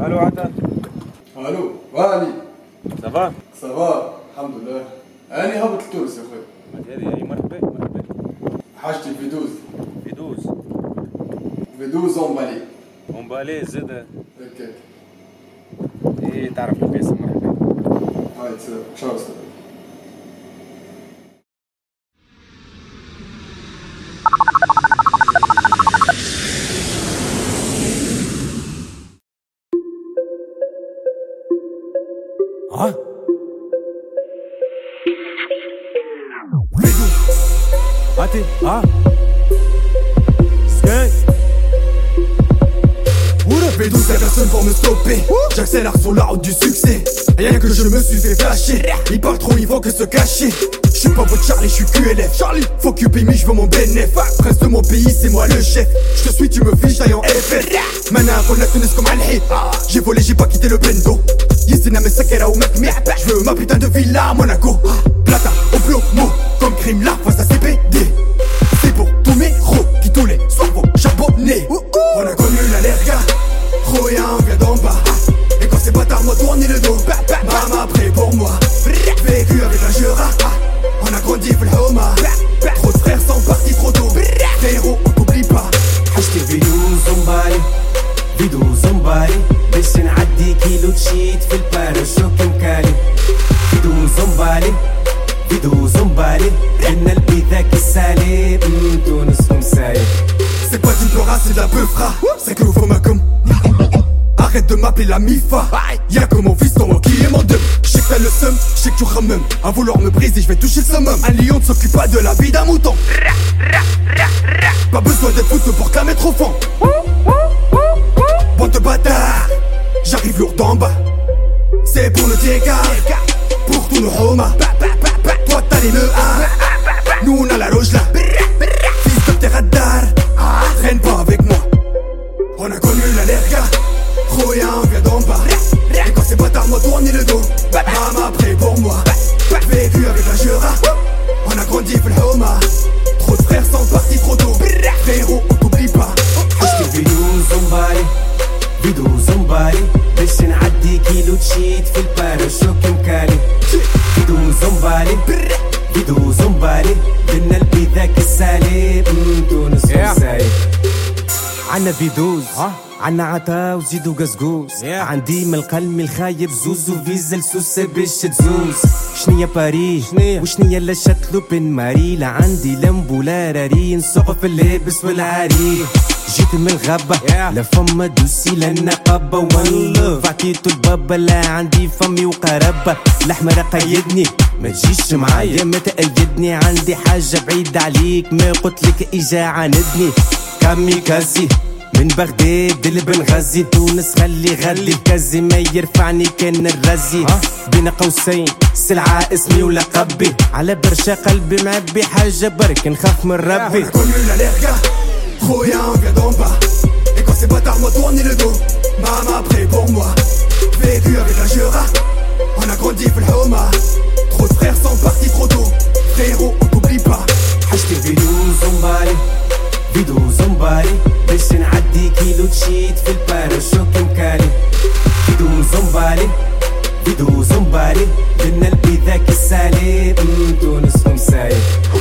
الو عطا. الو وعلي. صافا صافا الحمد لله. هاني هبط لتونس يا خويا. هذه هي مرحبا مرحبا. حاجتي فيدوز. فيدوز فيدوز اونبالي. اونبالي زاد. هكاك. ايه تعرف البيس مرحبا. هاي تسلم شهر سلام. ها هاتي ها سكاي P12 y'a personne pour me stopper. J'accélère sur la route du succès. Rien que je me suis fait flasher. Ils parlent trop, ils vont que se cacher. J'suis pas votre Charlie, j'suis QLF. Charlie, faut que me j'veux mon bénéf. Prince de mon pays, c'est moi le chef. J'te suis, tu me fiches, taille en FF. Maintenant, pour la Tunis comme Al-Hit. J'ai volé, j'ai pas quitté le bendo. Yesina me sakera ou mec mia. J'veux ma putain de villa à Monaco. Plata au plomo, comme crime là face à CPD. C'est pour tous mes gros qui tous les soirs vont charbonner. On a connu l'allerga. Troyen vient d'en bas. Et quand c'est bâtard moi tourner le dos. Maman prêt pour moi. Vécu avec la Jura. On a grandi Homa. Trop de frères sont partis trop tôt. Frérot on t'oublie pas. حاجتي فيدوز اونبالي فيدوز اونبالي باش نعدي كيلو تشيت في الباراشوك مكالي فيدوز اونبالي فيدوز اونبالي قلنا البيذاك السالي تونس ومسايب. C'est pas d'une plora, c'est de la peufra. C'est que faut ma com. Arrête de m'appeler la Mifa. Y'a que mon fils ton qui est mon deuil. J'sais que t'as le seum, j'sais que tu ramènes. À vouloir me briser, j'vais toucher le summum. Un lion ne s'occupe pas de la vie d'un mouton. Pas besoin d'être foutu pour te la mettre au fond. Bande de bâtards, j'arrive lourd d'en bas. C'est pour le TK, pour tous nos homas. Toi t'as les nœuds, nous on a la loge là. Fils de tes radars, traîne pas avec moi. On a connu l'allerga, Troyen vient d'en bas. Et quand c'est bâtard moi tourner le dos. Maman prêt pour moi. Vécu avec la Jura. On a grandi Homa. Trop de frères sont partis trop tôt. Frérot on t'oublie pas. حاجتي فيدوز اونبالي فيدوز اونبالي باش نعدي كيلو تشيت في الباراشوك مكالي فيدوز اونبالي فيدوز اونبالي قلنا البيذاك السالي تونس ومسايب. عنا فيدوز عنا عطا وزيدو قزقوز عندي من القلب الخايب زوز وفيزا لسوسة باش تزوز. شنيا باري وشنيا لشتلو بن ماري لا عندي لمبو لا راري نسوق في اللبس والعاري. جيت من الغابة لا فما دوسي لا نقابة والله عطيتو البابا لا عندي فمي وقرابة. الأحمر قيدني ما تجيش معايا ما تأيدني عندي حاجة بعيدة عليك ما قلتلك إجا عاندني. كاميكازي من بغداد لبنغازي تونس خلي غالي كازي ما يرفعني كان الرازي. بين قوسين سلعة اسمي ولقبي على برشا قلبي معبي حاجة برك نخاف من ربي. On a connu l'allerga, Troyen vient d'en bas. Et quand c'est bâtard moi tourner le dos. Maman prêt pour moi. Vécu avec la Jura. On a grandi Homa. Trop de frères sont partis trop tôt. Frérot on t'oublie pas. حاجتي فيدوز اونبالي فيدوز اونبالي باش نعدي كيلو تشيت في الباراشوك مكالي فيدوز اونبالي فيدوز اونبالي قلنا البيذاك السالي تونس ومسايب.